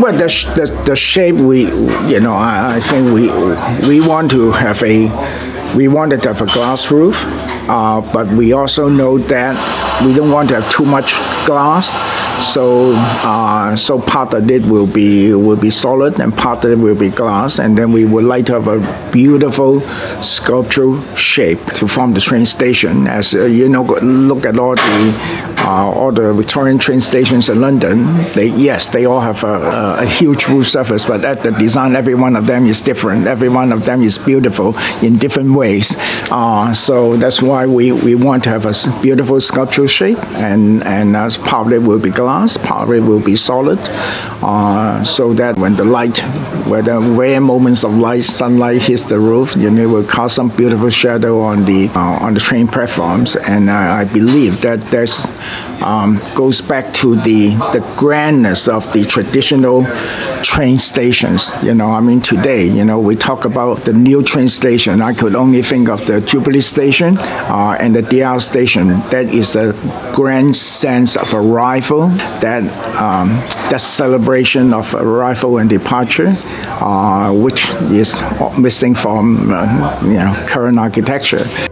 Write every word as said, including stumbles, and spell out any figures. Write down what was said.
Well, the, sh- the, the shape we, you know, I, I think we we want to have a, we wanted to have a glass roof, uh, but we also know that we don't want to have too much glass. So, uh, so part of it will be will be solid, and part of it will be glass, and then we would like to have a beautiful sculptural shape to form the train station. As uh, you know, look at all the uh, all the Victorian train stations in London. They yes, they all have a, a, a huge roof surface, but at the design, every one of them is different. Every one of them is beautiful in different ways. Uh, so that's why we, we want to have a beautiful sculptural shape, and and as part of it will be glass. Part of it will be solid, uh, so that when the light, where the rare moments of light, sunlight hits the roof, you know, it will cast some beautiful shadow on the uh, on the train platforms. And I, I believe that there's um, goes back to the the grandness of the traditional train stations. You know, I mean, today, you know, we talk about the new train station. I could only think of the Jubilee station uh, and the D R station. That is a grand sense of arrival. That um, that celebration of arrival and departure, uh, which is missing from uh, you know current architecture.